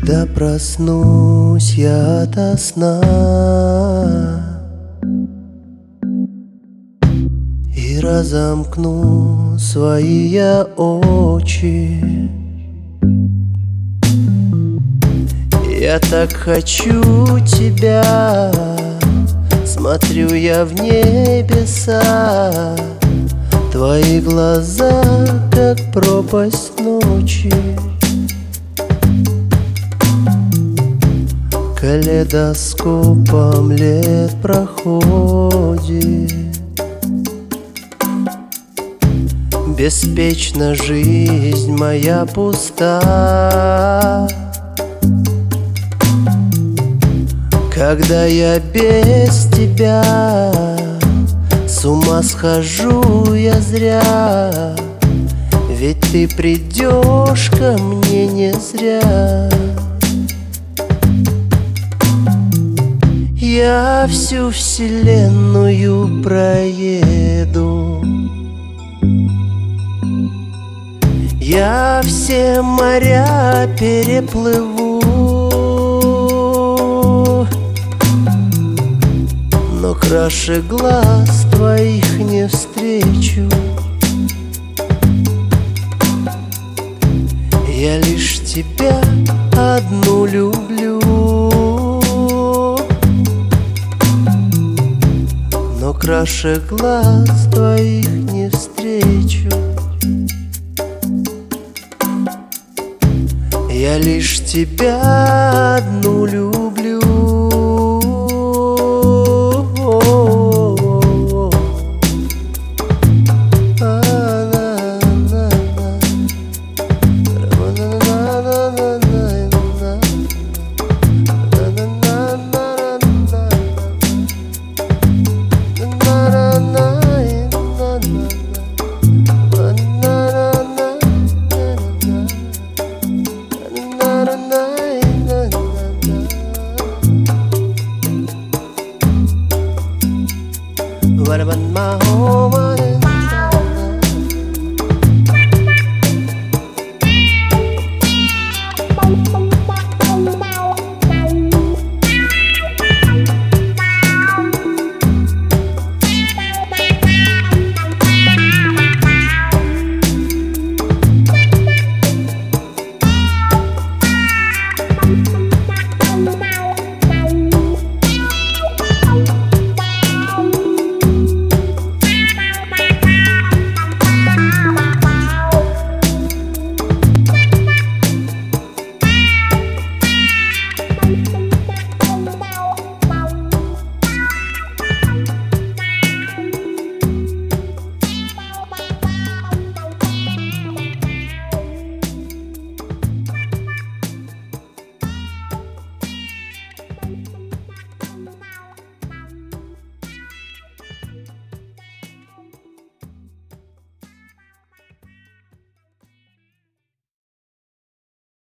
Когда проснусь я ото сна и разомкну свои я очи, я так хочу тебя, смотрю я в небеса, твои глаза, как пропасть ночи. Калейдоскопом лет проходит, беспечна жизнь моя пуста. Когда я без тебя, с ума схожу я зря, ведь ты придешь ко мне не зря. Я всю вселенную проеду, я все моря переплыву, но краше глаз твоих не встречу. Я лишь тебя одну люблю, но краше глаз твоих не встречу. Я лишь тебя одну люблю,